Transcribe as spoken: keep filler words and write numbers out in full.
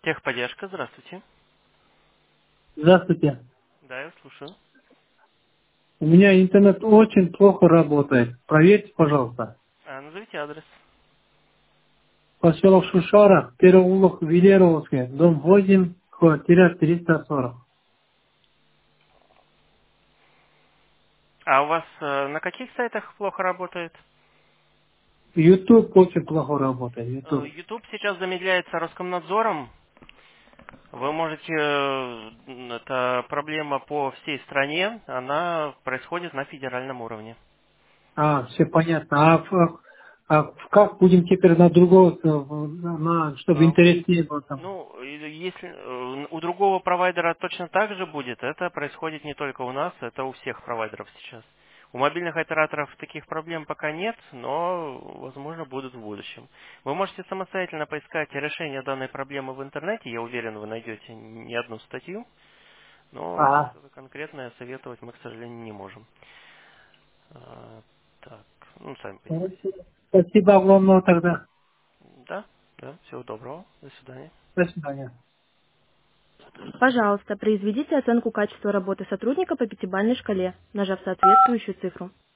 Техподдержка, здравствуйте. Здравствуйте. Да, я слушаю. У меня интернет очень плохо работает. Проверьте, пожалуйста. А, назовите адрес. Поселок Шушара, переулок Велеровский, дом восемь, квартира триста сорок. А у вас э, на каких сайтах плохо работает? YouTube очень плохо работает. Э, YouTube. YouTube сейчас замедляется Роскомнадзором. Вы можете, э, это проблема по всей стране, она происходит на федеральном уровне. А, все понятно. А, в- а как будем теперь на другого, э, на, чтобы Э, интереснее было там? Ну, и если э, у другого провайдера точно так же будет, это происходит не только у нас, это у всех провайдеров сейчас. У мобильных операторов таких проблем пока нет, но, возможно, будут в будущем. Вы можете самостоятельно поискать решение данной проблемы в интернете, я уверен, вы найдете не одну статью, но Ага. что-то конкретное советовать мы, к сожалению, не можем. А, Так, ну, сами понимаете. Хорошо. Спасибо огромное тогда. Да, да, всего доброго, до свидания. До свидания. Пожалуйста, произведите оценку качества работы сотрудника по пятибалльной шкале, нажав соответствующую цифру.